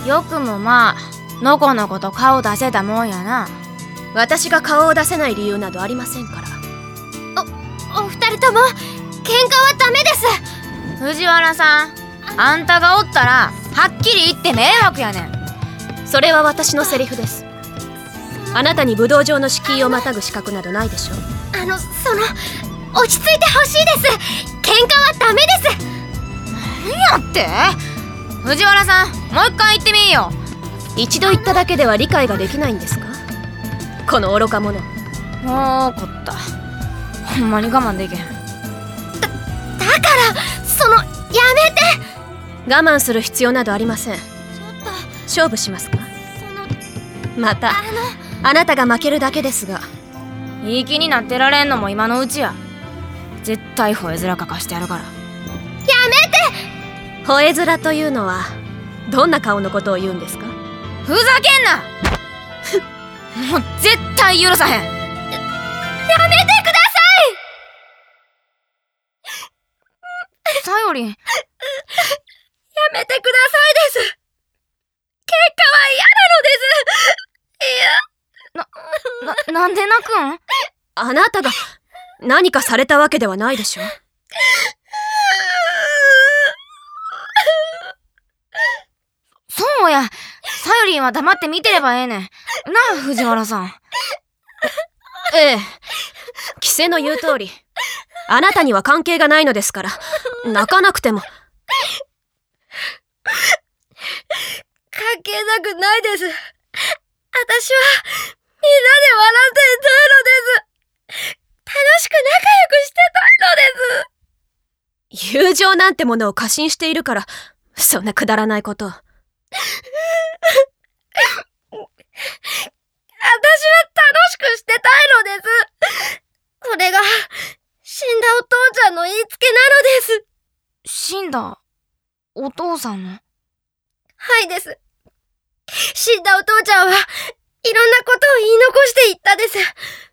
よくもまあのこのこと顔出せたもんやな。 私が顔を出せない理由などありませんから。 お二人とも喧嘩はダメです。 藤原さん、あんたがおったらはっきり言って迷惑やねん。 それは私のセリフです。あなたに武道場の敷居をまたぐ資格などないでしょう。 落ち着いてほしいです。喧嘩はダメです。 何やって？藤原さん、もう一回言ってみいよ。 一度言っただけでは理解ができないんですか、この愚か者。 もう怒った。ほんまに我慢できへん。 だからやめて。 我慢する必要などありません。勝負しますか？またあなたが負けるだけですが。 いい気になってられんのも今のうちや。絶対吠え面かかしてやるから。 やめて。 吠え面というのはどんな顔のことを言うんですか？ ふざけんなもう絶対許さへん。 やめてくださよりん、 さい。やめてくださいです。喧嘩は嫌なのです。 なんで泣くん？ あなたが何かされたわけではないでしょう。 そうや、さよりんは黙って見てればええねんなあ、藤原さん。 ええ、規制の言う通り、あなたには関係がないのですから、泣かなくても。 関係なくないです。私はみんなで笑っていたいのです。楽しく仲良くしてたいのです。 友情なんてものを過信しているから、そんなくだらないことを。 私は楽しくしてたいのです。それが死んだお父ちゃんの言いつけなのです。 死んだお父さんの？ はいです。死んだお父ちゃんはいろんなことを言い残していったです。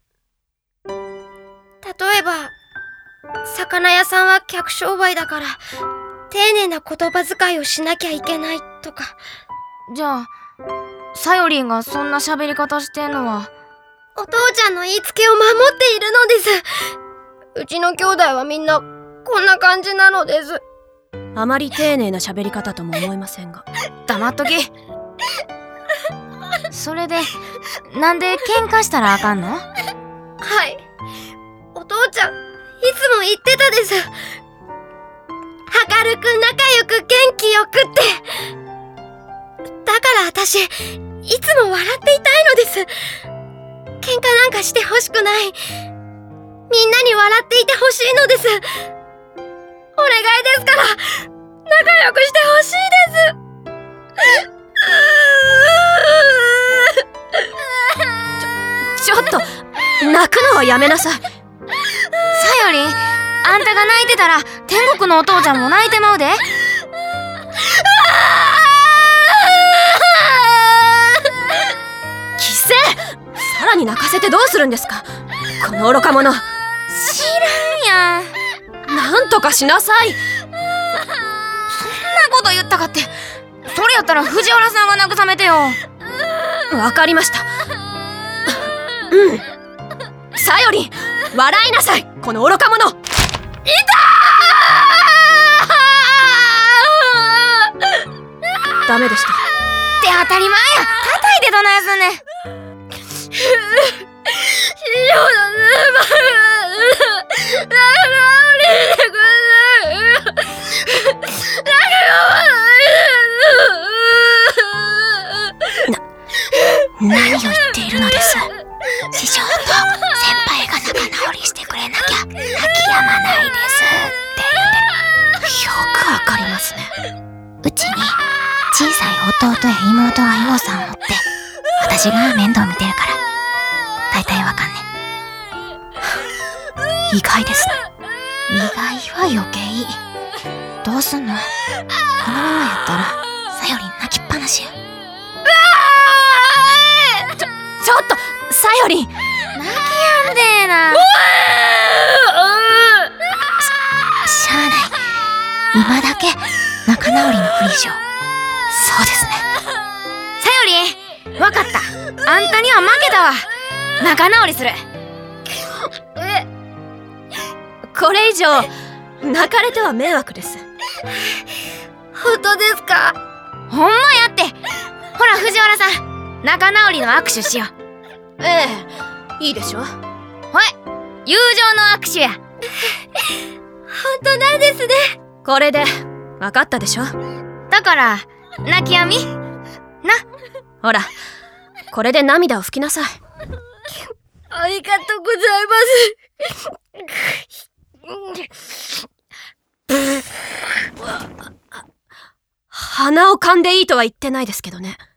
例えば、魚屋さんは客商売だから丁寧な言葉遣いをしなきゃいけないとか。 じゃあさよりんがそんな喋り方してんのはお父ちゃんの言いつけを守っているのです。うちの兄弟はみんなこんな感じなのです。 あまり丁寧な喋り方とも思いませんが。 黙っとき。それでなんで喧嘩したらあかんの？ はい、お父ちゃんいつも言ってたです。明るく仲良く元気よくって。だから私いつも笑っていたいのです。喧嘩なんかしてほしくない。みんなに笑っていてほしいのです。お願いですから仲良くしてほしいです。 ちょっと泣くのはやめなさい。 さよりん、あんたが泣いてたら天国のお父ちゃんも泣いてまうで。 規制！さらに泣かせてどうするんですか、この愚か者。 知らんやん。 なんとかしなさい。 そんなこと言ったかって。それやったら藤原さんが慰めてよ。 わかりました。うん。さよりん、笑いなさい、この愚か者。ダメでした。 って当たり前や。叩いてどないすんねん。 何を言っているのです。師匠と先輩が仲直りしてくれなきゃ泣き止まないですって言ってる。よくわかりますね。うちに小さい弟や妹がようさんおって、私が面倒見てるから大体わかんね。意外ですね。意外は余計いい。どうすんの？このままやったらさよりん泣きっぱなしや。 ちょっとさよりん、 泣きやんでえな。 しゃあない。今だけ仲直りのふりしよう。そうですね。 りん、わかった。あんたには負けたわ。仲直りする。 これ以上泣かれては迷惑です。 本当ですか？ ほんまやって。ほら藤原さん、仲直りの握手しよう。 ええ、いいでしょ。 ほい、友情の握手や。 本当なんですね。 これで分かったでしょ。 だから泣きやみな。 ほら、これで涙を拭きなさい。 ありがとうございます。 鼻を噛んでいいとは言ってないですけどね。 よか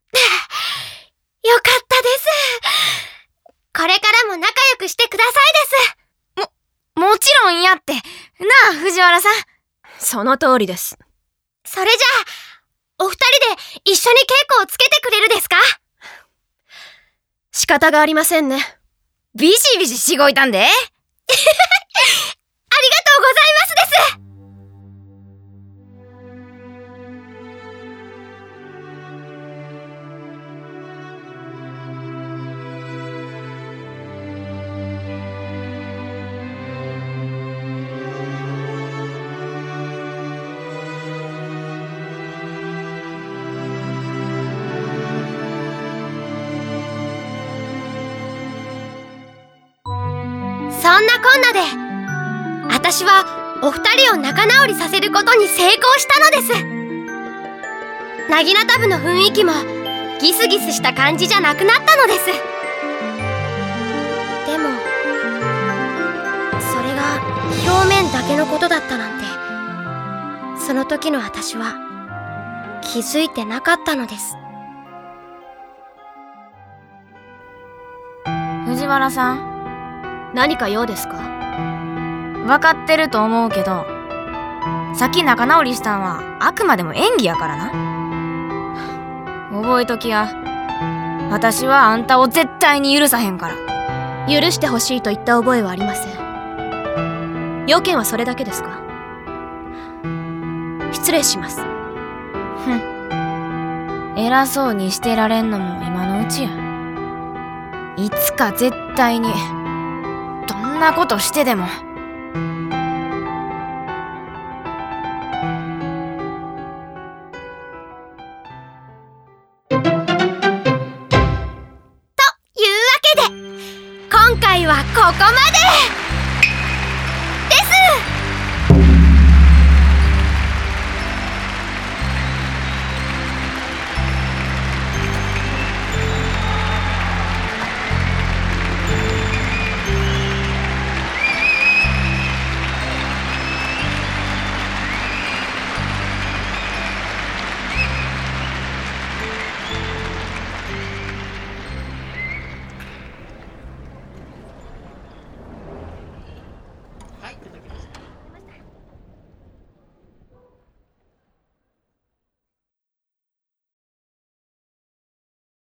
ったです。これからも仲良くしてくださいです。 もちろんやって。なあ藤原さん。 その通りです。 それじゃあ、お二人で一緒に稽古をつけてくれるですか？ 仕方がありませんね。 ビシビシしごいたんで。 ありがとうございますです。そんなこんなで、私はお二人を仲直りさせることに成功したのです。なぎなた部の雰囲気もギスギスした感じじゃなくなったのです。でもそれが表面だけのことだったなんて、その時の私は気づいてなかったのです。 藤原さん、 何か用ですか？ 分かってると思うけど、さっき仲直りしたんはあくまでも演技やからな。覚えときや。私はあんたを絶対に許さへんから。 許してほしいと言った覚えはありません。要件はそれだけですか？失礼します。 偉そうにしてられんのも今のうちや。いつか絶対にどんなことしてでも。 いうわけで、今回はここまで。